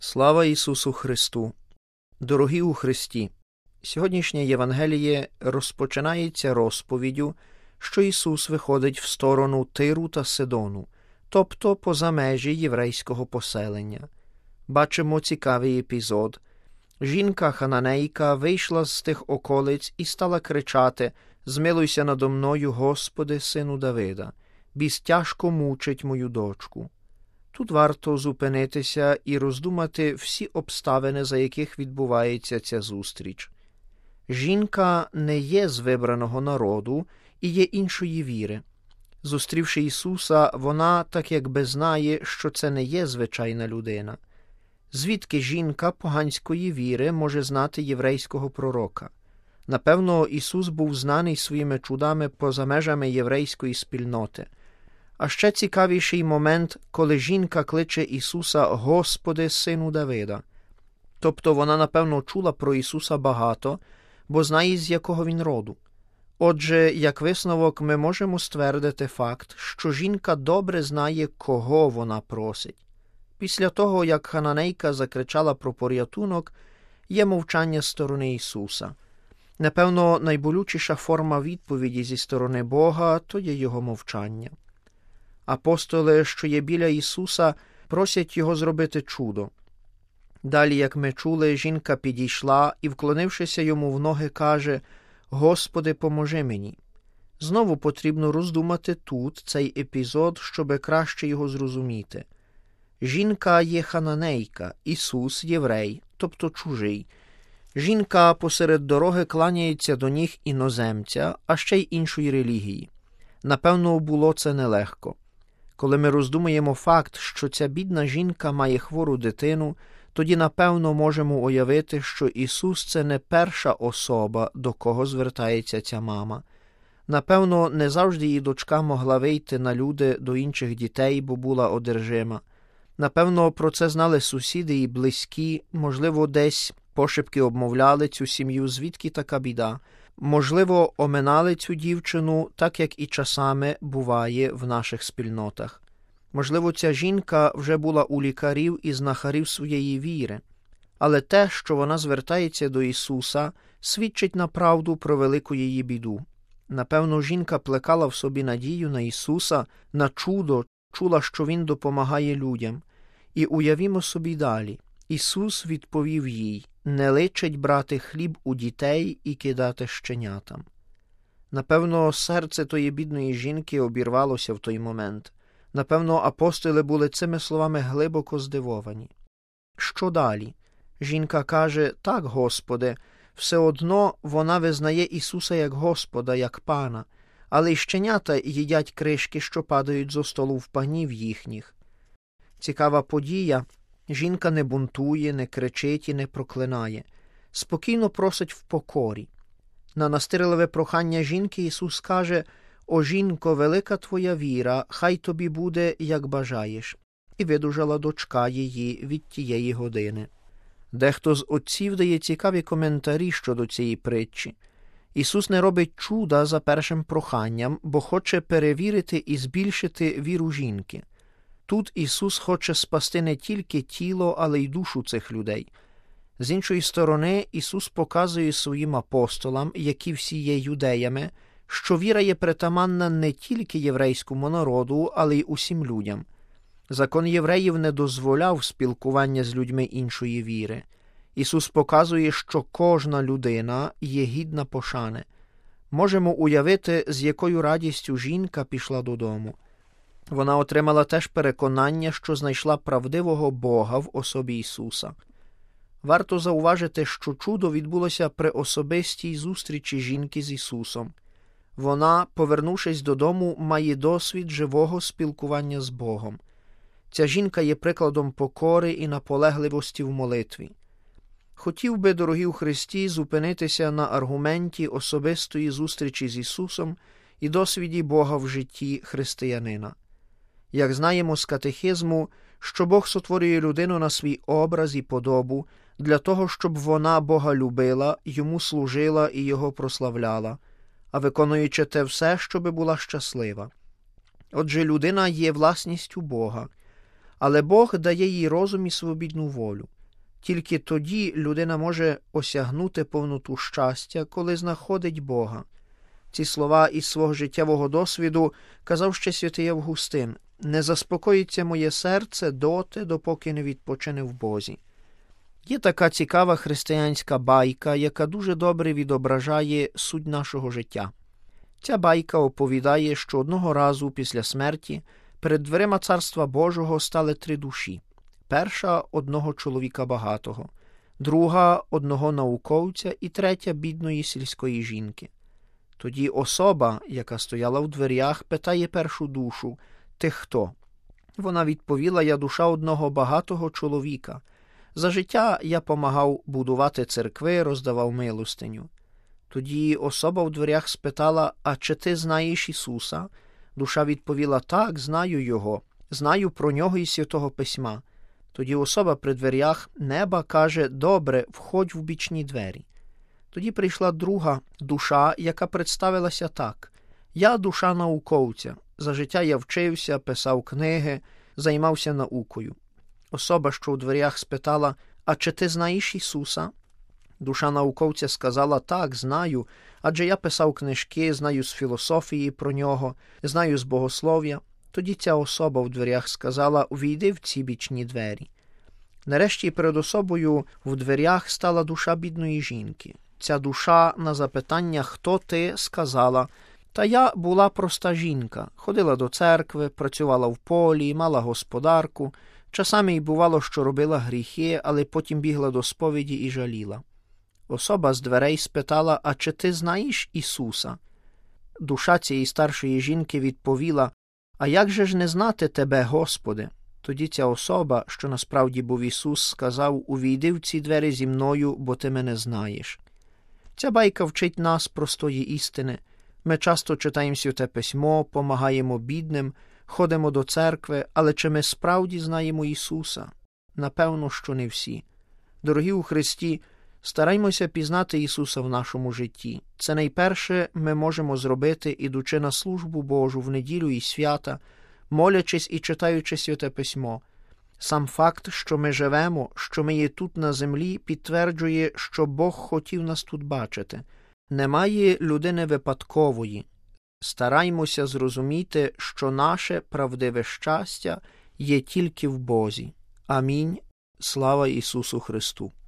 Слава Ісусу Христу! Дорогі у Христі! Сьогоднішнє Євангеліє розпочинається розповіддю, що Ісус виходить в сторону Тиру та Сидону, тобто поза межі єврейського поселення. Бачимо цікавий епізод. Жінка-хананейка вийшла з тих околиць і стала кричати: «Змилуйся надо мною, Господи, сину Давида, біс тяжко мучить мою дочку». Тут варто зупинитися і роздумати всі обставини, за яких відбувається ця зустріч. Жінка не є з вибраного народу і є іншої віри. Зустрівши Ісуса, вона так якби знає, що це не є звичайна людина. Звідки жінка поганської віри може знати єврейського пророка? Напевно, Ісус був знаний своїми чудами поза межами єврейської спільноти. А ще цікавіший момент, коли жінка кличе Ісуса «Господи, сину Давида». Тобто вона, напевно, чула про Ісуса багато, бо знає, з якого він роду. Отже, як висновок, ми можемо ствердити факт, що жінка добре знає, кого вона просить. Після того, як хананейка закричала про порятунок, є мовчання з сторони Ісуса. Напевно, найболючіша форма відповіді зі сторони Бога – то є Його мовчання. Апостоли, що є біля Ісуса, просять Його зробити чудо. Далі, як ми чули, жінка підійшла і, вклонившися Йому в ноги, каже: «Господи, поможи мені». Знову потрібно роздумати тут цей епізод, щоб краще його зрозуміти. Жінка є хананейка, Ісус – єврей, тобто чужий. Жінка посеред дороги кланяється до ніг іноземця, а ще й іншої релігії. Напевно, було це нелегко. Коли ми роздумуємо факт, що ця бідна жінка має хвору дитину, тоді, напевно, можемо уявити, що Ісус – це не перша особа, до кого звертається ця мама. Напевно, не завжди її дочка могла вийти на люди до інших дітей, бо була одержима. Напевно, про це знали сусіди і близькі, можливо, десь пошепки обмовляли цю сім'ю, звідки така біда. Можливо, оминали цю дівчину, так як і часами буває в наших спільнотах. Можливо, ця жінка вже була у лікарів і знахарів своєї віри. Але те, що вона звертається до Ісуса, свідчить направду про велику її біду. Напевно, жінка плекала в собі надію на Ісуса, на чудо, чула, що Він допомагає людям. І уявімо собі далі. Ісус відповів їй: «Не личить брати хліб у дітей і кидати щенятам». Напевно, серце тої бідної жінки обірвалося в той момент. Напевно, апостоли були цими словами глибоко здивовані. Що далі? Жінка каже: «Так, Господи». Все одно вона визнає Ісуса як Господа, як Пана, але й щенята їдять кришки, що падають зо столу в панів їхніх. Цікава подія. Жінка не бунтує, не кричить і не проклинає. Спокійно просить в покорі. На настирливе прохання жінки Ісус каже: «О, жінко, велика твоя віра, хай тобі буде, як бажаєш». І видужала дочка її від тієї години. Дехто з отців дає цікаві коментарі щодо цієї притчі. Ісус не робить чуда за першим проханням, бо хоче перевірити і збільшити віру жінки. Тут Ісус хоче спасти не тільки тіло, але й душу цих людей. З іншої сторони, Ісус показує своїм апостолам, які всі є юдеями, що віра є притаманна не тільки єврейському народу, але й усім людям. Закон євреїв не дозволяв спілкування з людьми іншої віри. Ісус показує, що кожна людина є гідна пошани. Можемо уявити, з якою радістю жінка пішла додому. Вона отримала теж переконання, що знайшла правдивого Бога в особі Ісуса. Варто зауважити, що чудо відбулося при особистій зустрічі жінки з Ісусом. Вона, повернувшись додому, має досвід живого спілкування з Богом. Ця жінка є прикладом покори і наполегливості в молитві. Хотів би, дорогі у Христі, зупинитися на аргументі особистої зустрічі з Ісусом і досвіді Бога в житті християнина. Як знаємо з катехизму, що Бог сотворює людину на свій образ і подобу для того, щоб вона Бога любила, Йому служила і Його прославляла, а виконуючи те все, щоби була щаслива. Отже, людина є власністю Бога, але Бог дає їй розум і свобідну волю. Тільки тоді людина може осягнути повноту щастя, коли знаходить Бога. Ці слова із свого життєвого досвіду казав ще святий Августин: «Не заспокоїться моє серце доти, допоки не відпочине в Бозі». Є така цікава християнська байка, яка дуже добре відображає суть нашого життя. Ця байка оповідає, що одного разу після смерті перед дверима Царства Божого стали 3 душі. Перша – одного чоловіка багатого, друга – одного науковця і третя – бідної сільської жінки. Тоді особа, яка стояла в дверях, питає першу душу: «Ти хто?» Вона відповіла: «Я душа одного багатого чоловіка. За життя я помагав будувати церкви, роздавав милостиню». Тоді особа в дверях спитала: «А чи ти знаєш Ісуса?» Душа відповіла: «Так, знаю Його, знаю про Нього із Святого Письма». Тоді особа при дверях неба каже: «Добре, входь в бічні двері». Тоді прийшла друга душа, яка представилася так: «Я душа науковця. За життя я вчився, писав книги, займався наукою». Особа, що у дверях, спитала: «А чи ти знаєш Ісуса?» Душа науковця сказала: «Так, знаю, адже я писав книжки, знаю з філософії про Нього, знаю з богослов'я». Тоді ця особа в дверях сказала: «Увійди в ці бічні двері». Нарешті перед особою в дверях стала душа бідної жінки. Ця душа на запитання «Хто ти?» сказала: «Та я була проста жінка, ходила до церкви, працювала в полі, мала господарку, часами й бувало, що робила гріхи, але потім бігла до сповіді і жаліла». Особа з дверей спитала: «А чи ти знаєш Ісуса?» Душа цієї старшої жінки відповіла: «А як же ж не знати Тебе, Господи?» Тоді ця особа, що насправді був Ісус, сказав: «Увійди в ці двері зі мною, бо ти мене знаєш». Ця байка вчить нас простої істини. Ми часто читаємо Святе Письмо, помагаємо бідним, ходимо до церкви, але чи ми справді знаємо Ісуса? Напевно, що не всі. Дорогі у Христі, стараймося пізнати Ісуса в нашому житті. Це найперше ми можемо зробити, ідучи на службу Божу в неділю і свята, молячись і читаючи Святе Письмо. Сам факт, що ми живемо, що ми є тут на землі, підтверджує, що Бог хотів нас тут бачити. Немає людини випадкової. Стараймося зрозуміти, що наше правдиве щастя є тільки в Бозі. Амінь. Слава Ісусу Христу!